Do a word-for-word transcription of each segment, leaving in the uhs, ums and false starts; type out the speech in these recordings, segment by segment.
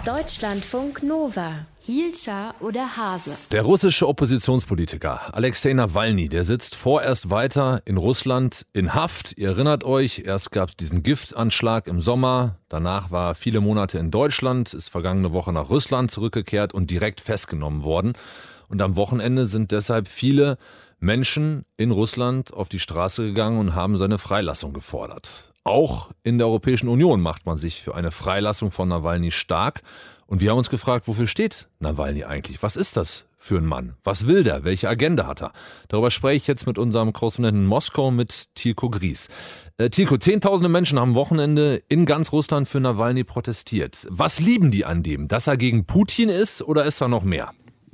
Deutschlandfunk Nova. Hielscher oder Hase? Der russische Oppositionspolitiker Alexei Nawalny, der sitzt vorerst weiter in Russland in Haft. Ihr erinnert euch, erst gab es diesen Giftanschlag im Sommer, danach war er viele Monate in Deutschland, ist vergangene Woche nach Russland zurückgekehrt und direkt festgenommen worden. Und am Wochenende sind deshalb viele Menschen in Russland auf die Straße gegangen und haben seine Freilassung gefordert. Auch in der Europäischen Union macht man sich für eine Freilassung von Nawalny stark. Und wir haben uns gefragt, wofür steht Nawalny eigentlich? Was ist das für ein Mann? Was will der? Welche Agenda hat er? Darüber spreche ich jetzt mit unserem Korrespondenten in Moskau, mit Tilko Gries. Äh, Tilko, zehntausende Menschen haben am Wochenende in ganz Russland für Nawalny protestiert. Was lieben die an dem? Dass er gegen Putin ist oder ist da noch mehr?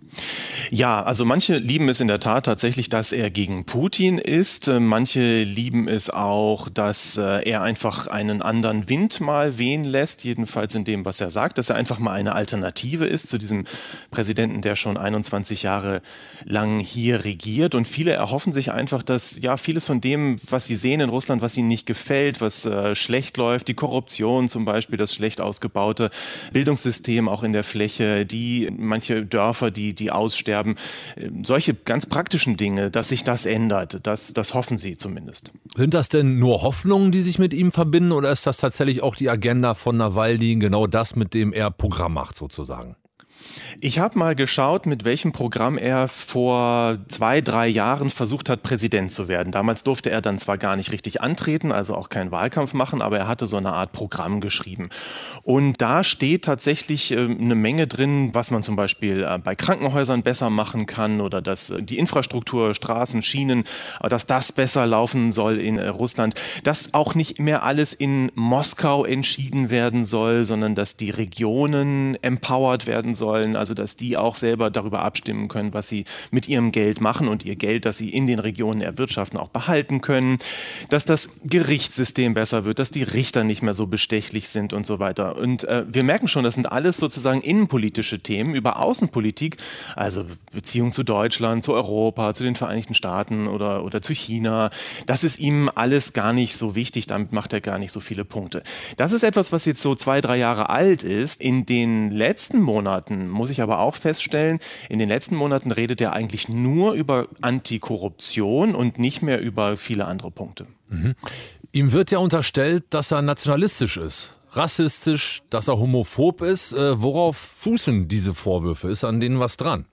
Ja, also manche lieben es in der Tat tatsächlich, dass er gegen Putin ist. Manche lieben es auch, dass er einfach einen anderen Wind mal wehen lässt, jedenfalls in dem, was er sagt, dass er einfach mal eine Alternative ist zu diesem Präsidenten, der schon einundzwanzig Jahre lang hier regiert. Und viele erhoffen sich einfach, dass ja vieles von dem, was sie sehen in Russland, was ihnen nicht gefällt, was äh, schlecht läuft, die Korruption zum Beispiel, das schlecht ausgebaute Bildungssystem auch in der Fläche, die manche Dörfer, die die aussterben, solche ganz praktischen Dinge, dass sich das ändert, das, das hoffen sie zumindest. Sind das denn nur Hoffnungen, die sich mit ihm verbinden, oder ist das tatsächlich auch die Agenda von Nawalny, genau das, mit dem er Programm macht sozusagen? Ich habe mal geschaut, mit welchem Programm er vor zwei, drei Jahren versucht hat, Präsident zu werden. Damals durfte er dann zwar gar nicht richtig antreten, also auch keinen Wahlkampf machen, aber er hatte so eine Art Programm geschrieben. Und da steht tatsächlich äh, eine Menge drin, was man zum Beispiel äh, bei Krankenhäusern besser machen kann oder dass äh, die Infrastruktur, Straßen, Schienen, äh, dass das besser laufen soll in äh, Russland, dass auch nicht mehr alles in Moskau entschieden werden soll, sondern dass die Regionen empowered werden sollen. Also dass die auch selber darüber abstimmen können, was sie mit ihrem Geld machen und ihr Geld, das sie in den Regionen erwirtschaften, auch behalten können, dass das Gerichtssystem besser wird, dass die Richter nicht mehr so bestechlich sind und so weiter. Und äh, wir merken schon, das sind alles sozusagen innenpolitische Themen. Über Außenpolitik, also Beziehung zu Deutschland, zu Europa, zu den Vereinigten Staaten oder, oder zu China, das ist ihm alles gar nicht so wichtig, damit macht er gar nicht so viele Punkte. Das ist etwas, was jetzt so zwei, drei Jahre alt ist. In den letzten Monaten muss ich aber auch feststellen, in den letzten Monaten redet er eigentlich nur über Antikorruption und nicht mehr über viele andere Punkte. Mhm. Ihm wird ja unterstellt, dass er nationalistisch ist, rassistisch, dass er homophob ist. Äh, worauf fußen diese Vorwürfe? Ist an denen was dran?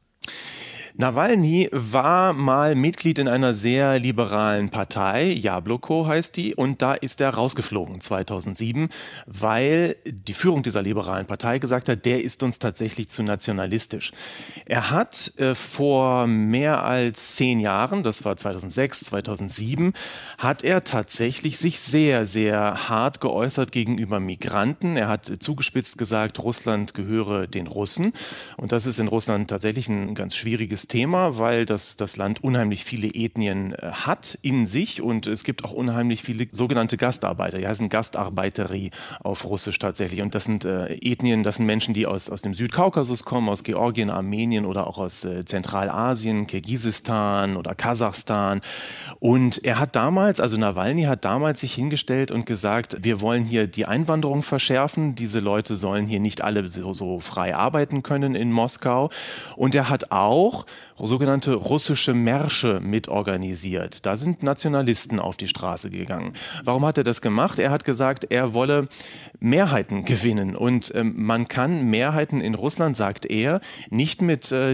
Nawalny war mal Mitglied in einer sehr liberalen Partei, Jabloko heißt die, und da ist er rausgeflogen zweitausendsieben, weil die Führung dieser liberalen Partei gesagt hat, der ist uns tatsächlich zu nationalistisch. Er hat äh, vor mehr als zehn Jahren, das war zweitausendsechs, zweitausendsieben, hat er tatsächlich sich sehr, sehr hart geäußert gegenüber Migranten. Er hat zugespitzt gesagt, Russland gehöre den Russen, und das ist in Russland tatsächlich ein ganz schwieriges Thema, weil das, das Land unheimlich viele Ethnien äh, hat in sich, und es gibt auch unheimlich viele sogenannte Gastarbeiter. Die heißen Gastarbeiteri auf Russisch tatsächlich. Und das sind äh, Ethnien, das sind Menschen, die aus, aus dem Südkaukasus kommen, aus Georgien, Armenien oder auch aus äh, Zentralasien, Kirgisistan oder Kasachstan. Und er hat damals, also Nawalny hat damals sich hingestellt und gesagt, wir wollen hier die Einwanderung verschärfen. Diese Leute sollen hier nicht alle so, so frei arbeiten können in Moskau. Und er hat auch sogenannte russische Märsche mitorganisiert. Da sind Nationalisten auf die Straße gegangen. Warum hat er das gemacht? Er hat gesagt, er wolle Mehrheiten gewinnen. Und ähm, man kann Mehrheiten in Russland, sagt er, nicht mit äh,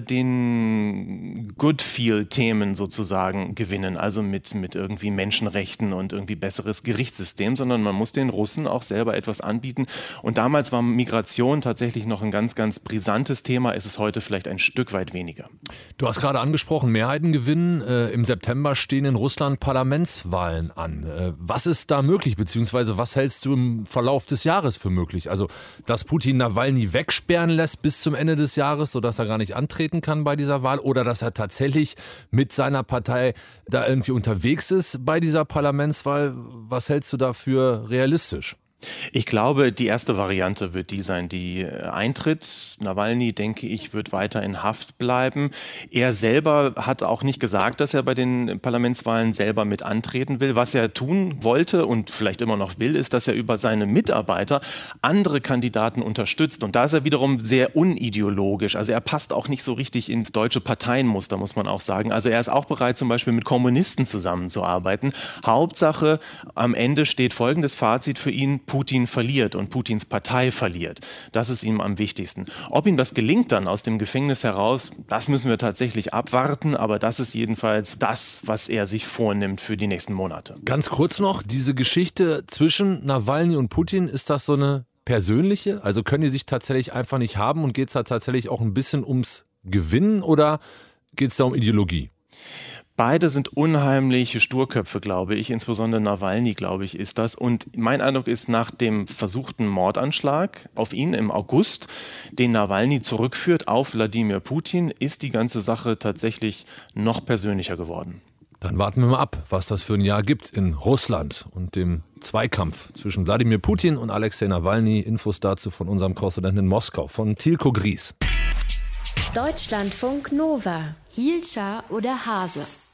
den Good-Feel-Themen sozusagen gewinnen, also mit, mit irgendwie Menschenrechten und irgendwie besseres Gerichtssystem, sondern man muss den Russen auch selber etwas anbieten. Und damals war Migration tatsächlich noch ein ganz, ganz brisantes Thema. Ist es heute vielleicht ein Stück weit weniger. Du hast gerade angesprochen, Mehrheiten gewinnen. Äh, Im September stehen in Russland Parlamentswahlen an. Äh, was ist da möglich, beziehungsweise was hältst du im Verlauf des Jahres für möglich? Also, dass Putin Nawalny wegsperren lässt bis zum Ende des Jahres, sodass er gar nicht antreten kann bei dieser Wahl, oder dass er tatsächlich mit seiner Partei da irgendwie unterwegs ist bei dieser Parlamentswahl. Was hältst du da für realistisch? Ich glaube, die erste Variante wird die sein, die eintritt. Nawalny, denke ich, wird weiter in Haft bleiben. Er selber hat auch nicht gesagt, dass er bei den Parlamentswahlen selber mit antreten will. Was er tun wollte und vielleicht immer noch will, ist, dass er über seine Mitarbeiter andere Kandidaten unterstützt. Und da ist er wiederum sehr unideologisch. Also er passt auch nicht so richtig ins deutsche Parteienmuster, muss man auch sagen. Also er ist auch bereit, zum Beispiel mit Kommunisten zusammenzuarbeiten. Hauptsache, am Ende steht folgendes Fazit für ihn: Putin verliert und Putins Partei verliert. Das ist ihm am wichtigsten. Ob ihm das gelingt dann aus dem Gefängnis heraus, das müssen wir tatsächlich abwarten. Aber das ist jedenfalls das, was er sich vornimmt für die nächsten Monate. Ganz kurz noch, diese Geschichte zwischen Nawalny und Putin, ist das so eine persönliche? Also können die sich tatsächlich einfach nicht haben und geht es da tatsächlich auch ein bisschen ums Gewinnen oder geht es da um Ideologie? Beide sind unheimliche Sturköpfe, glaube ich. Insbesondere Nawalny, glaube ich, ist das. Und mein Eindruck ist, nach dem versuchten Mordanschlag auf ihn im August, den Nawalny zurückführt auf Wladimir Putin, ist die ganze Sache tatsächlich noch persönlicher geworden. Dann warten wir mal ab, was das für ein Jahr gibt in Russland und dem Zweikampf zwischen Wladimir Putin und Alexei Nawalny. Infos dazu von unserem Korrespondenten in Moskau, von Tilko Gries. Deutschlandfunk Nova. Hielscher oder Hase?